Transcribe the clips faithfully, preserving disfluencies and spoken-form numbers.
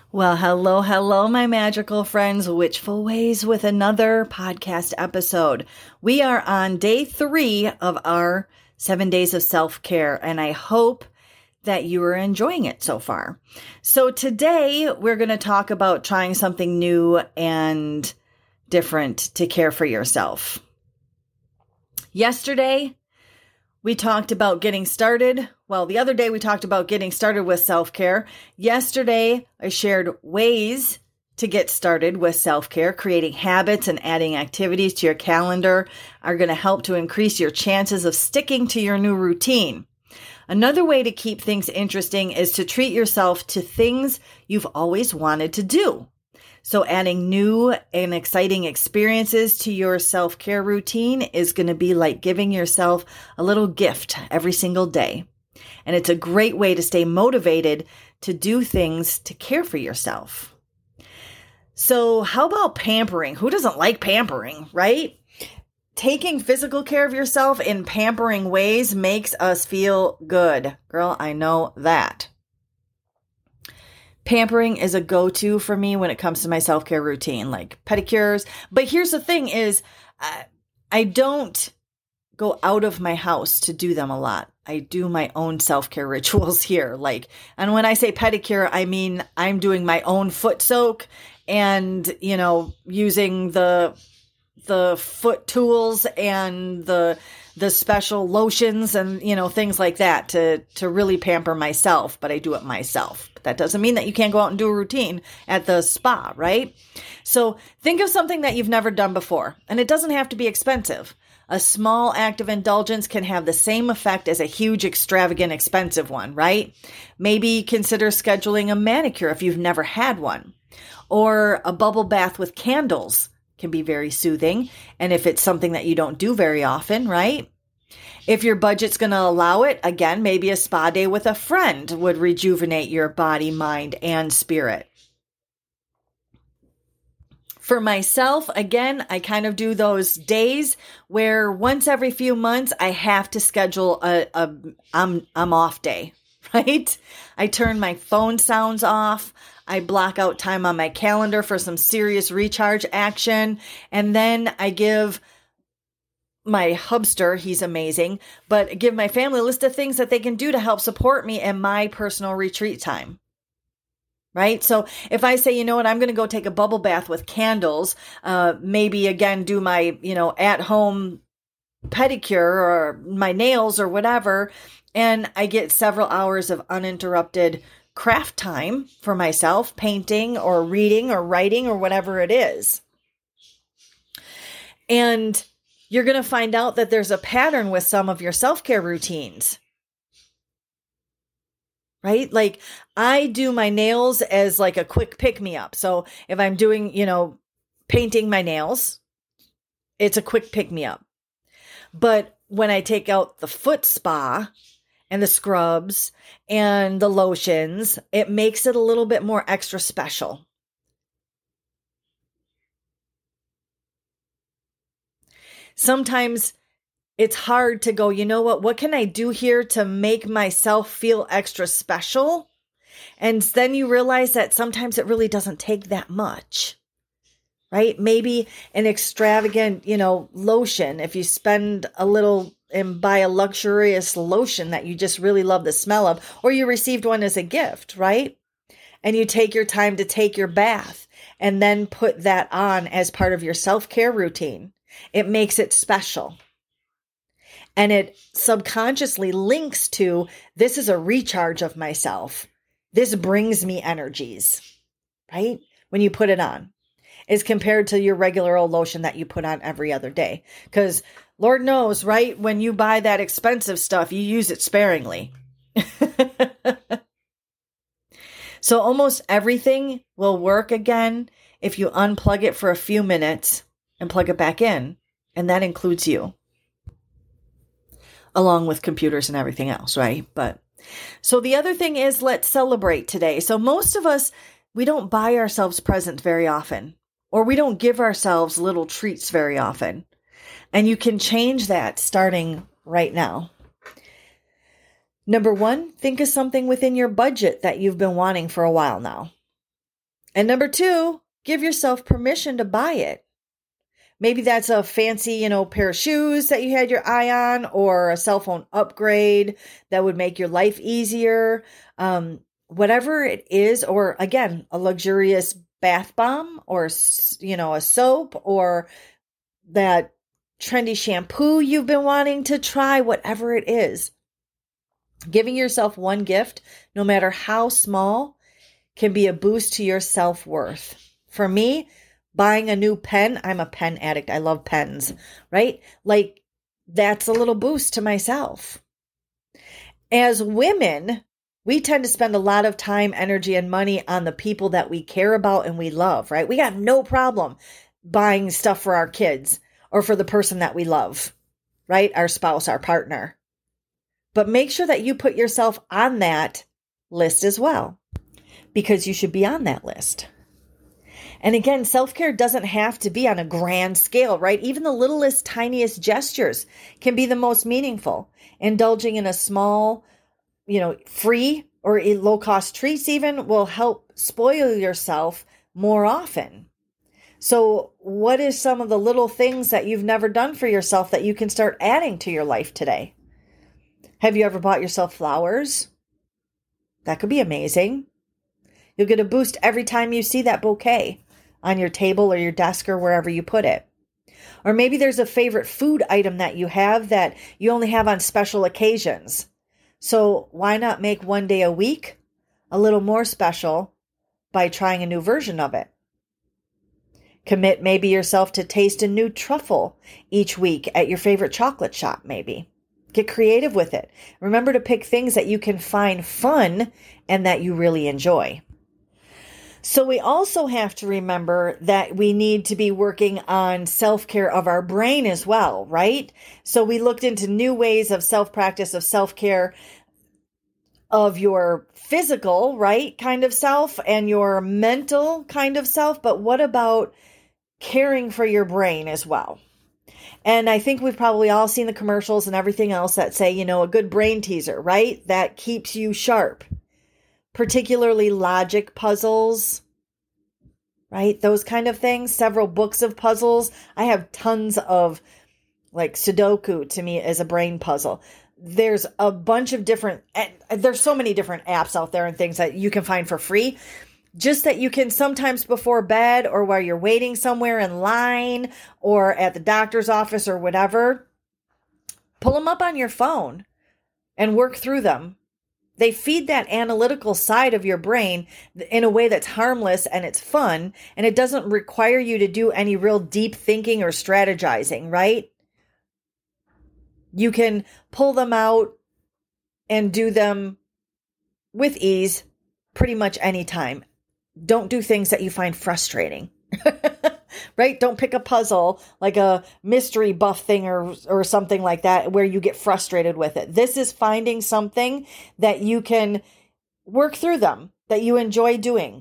Well, hello, hello, my magical friends, Witchful Ways with another podcast episode. We are on day three of our seven days of self-care, and I hope that you are enjoying it so far. So today we're going to talk about trying something new and different to care for yourself. Yesterday, we talked about getting started. Well, the other day we talked about getting started with self-care. Yesterday, I shared ways to get started with self-care. Creating habits and adding activities to your calendar are going to help to increase your chances of sticking to your new routine. Another way to keep things interesting is to treat yourself to things you've always wanted to do. So adding new and exciting experiences to your self-care routine is going to be like giving yourself a little gift every single day. And it's a great way to stay motivated to do things to care for yourself. So how about pampering? Who doesn't like pampering, right? Taking physical care of yourself in pampering ways makes us feel good. Girl, I know that. Pampering is a go-to for me when it comes to my self-care routine, like pedicures. But here's the thing is, I, I don't go out of my house to do them a lot. I do my own self-care rituals here. Like, and when I say pedicure, I mean, I'm doing my own foot soak and, you know, using the, the foot tools and the, the special lotions and, you know, things like that to, to really pamper myself, but I do it myself. But that doesn't mean that you can't go out and do a routine at the spa, right? So think of something that you've never done before, and it doesn't have to be expensive. A small act of indulgence can have the same effect as a huge, extravagant, expensive one, right? Maybe consider scheduling a manicure if you've never had one, or a bubble bath with candles can be very soothing. And if it's something that you don't do very often, right? If your budget's going to allow it, again, maybe a spa day with a friend would rejuvenate your body, mind, and spirit. For myself, again, I kind of do those days where once every few months I have to schedule a, a I'm I'm off day, right? I turn my phone sounds off. I block out time on my calendar for some serious recharge action. And then I give my hubster, he's amazing, but give my family a list of things that they can do to help support me in my personal retreat time. Right? So if I say, you know what, I'm going to go take a bubble bath with candles, uh, maybe again, do my, you know, at home pedicure or my nails or whatever, and I get several hours of uninterrupted craft time for myself, painting or reading or writing or whatever it is. And you're going to find out that there's a pattern with some of your self-care routines. Right? Like I do my nails as like a quick pick me up. So if I'm doing, you know, painting my nails, it's a quick pick me up. But when I take out the foot spa and the scrubs and the lotions, it makes it a little bit more extra special. Sometimes it's hard to go, you know what, what can I do here to make myself feel extra special? And then you realize that sometimes it really doesn't take that much, right? Maybe an extravagant, you know, lotion. If you spend a little and buy a luxurious lotion that you just really love the smell of, or you received one as a gift, right? And you take your time to take your bath and then put that on as part of your self-care routine. It makes it special. And it subconsciously links to, this is a recharge of myself. This brings me energies, right? When you put it on, as compared to your regular old lotion that you put on every other day. Because Lord knows, right? When you buy that expensive stuff, you use it sparingly. So almost everything will work again if you unplug it for a few minutes and plug it back in. And that includes you, along with computers and everything else, right? But so the other thing is, let's celebrate today. So most of us, we don't buy ourselves presents very often, or we don't give ourselves little treats very often. And you can change that starting right now. Number one, think of something within your budget that you've been wanting for a while now. And number two, give yourself permission to buy it. Maybe that's a fancy, you know, pair of shoes that you had your eye on, or a cell phone upgrade that would make your life easier. Um, whatever it is, or again, a luxurious bath bomb, or, you know, a soap, or that trendy shampoo you've been wanting to try, whatever it is. Giving yourself one gift, no matter how small, can be a boost to your self-worth. For me, buying a new pen, I'm a pen addict. I love pens, right? Like, that's a little boost to myself. As women, we tend to spend a lot of time, energy, and money on the people that we care about and we love, right? We got no problem buying stuff for our kids or for the person that we love, right? Our spouse, our partner. But make sure that you put yourself on that list as well, because you should be on that list. And again, self-care doesn't have to be on a grand scale, right? Even the littlest, tiniest gestures can be the most meaningful. Indulging in a small, you know, free or low-cost treats even will help spoil yourself more often. So what is some of the little things that you've never done for yourself that you can start adding to your life today? Have you ever bought yourself flowers? That could be amazing. You'll get a boost every time you see that bouquet on your table or your desk or wherever you put it. Or maybe there's a favorite food item that you have that you only have on special occasions. So why not make one day a week a little more special by trying a new version of it? Commit maybe yourself to taste a new truffle each week at your favorite chocolate shop, maybe. Get creative with it. Remember to pick things that you can find fun and that you really enjoy. So we also have to remember that we need to be working on self-care of our brain as well, right? So we looked into new ways of self-practice, of self-care of your physical, right, kind of self, and your mental kind of self. But what about caring for your brain as well? And I think we've probably all seen the commercials and everything else that say, you know, a good brain teaser, right? That keeps you sharp. Particularly logic puzzles, right? Those kind of things. Several books of puzzles. I have tons of, like, Sudoku to me is a brain puzzle. There's a bunch of different, there's so many different apps out there and things that you can find for free. Just that you can sometimes before bed or while you're waiting somewhere in line or at the doctor's office or whatever, pull them up on your phone and work through them. They feed that analytical side of your brain in a way that's harmless and it's fun, and it doesn't require you to do any real deep thinking or strategizing, right? You can pull them out and do them with ease pretty much any time. Don't do things that you find frustrating, right? Don't pick a puzzle like a mystery buff thing or, or something like that where you get frustrated with it. This is finding something that you can work through them, that you enjoy doing,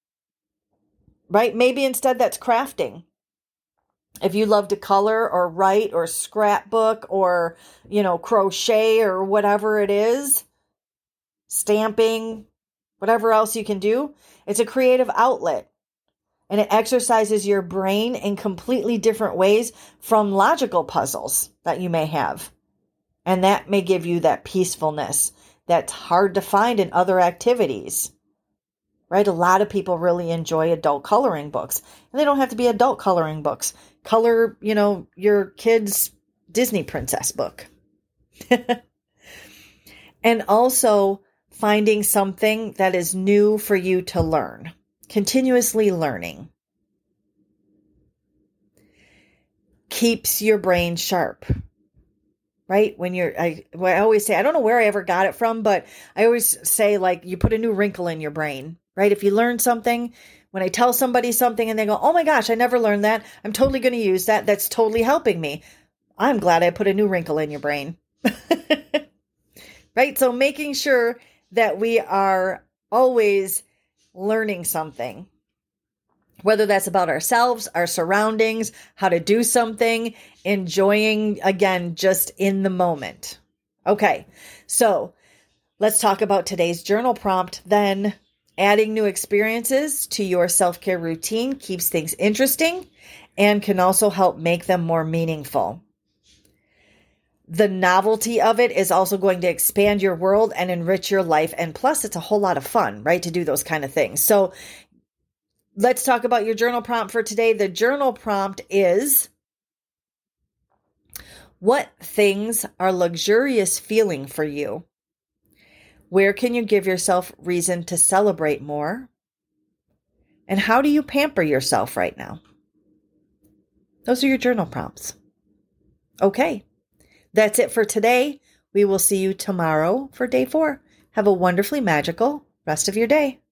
right? Maybe instead that's crafting. If you love to color or write or scrapbook or, you know, crochet or whatever it is, stamping, whatever else you can do, it's a creative outlet. And it exercises your brain in completely different ways from logical puzzles that you may have. And that may give you that peacefulness that's hard to find in other activities. Right? A lot of people really enjoy adult coloring books. And they don't have to be adult coloring books. Color, you know, your kid's Disney princess book. And also finding something that is new for you to learn. Continuously learning keeps your brain sharp, right? When you're, I, I always say, I don't know where I ever got it from, but I always say, like, you put a new wrinkle in your brain, right? If you learn something, when I tell somebody something and they go, oh my gosh, I never learned that. I'm totally going to use that. That's totally helping me. I'm glad I put a new wrinkle in your brain, right? So making sure that we are always learning something, whether that's about ourselves, our surroundings, how to do something, enjoying, again, just in the moment. Okay, so let's talk about today's journal prompt then. Adding new experiences to your self-care routine keeps things interesting and can also help make them more meaningful. The novelty of it is also going to expand your world and enrich your life. And plus, it's a whole lot of fun, right, to do those kind of things. So let's talk about your journal prompt for today. The journal prompt is, what things are luxurious feeling for you? Where can you give yourself reason to celebrate more? And how do you pamper yourself right now? Those are your journal prompts. Okay, that's it for today. We will see you tomorrow for day four. Have a wonderfully magical rest of your day.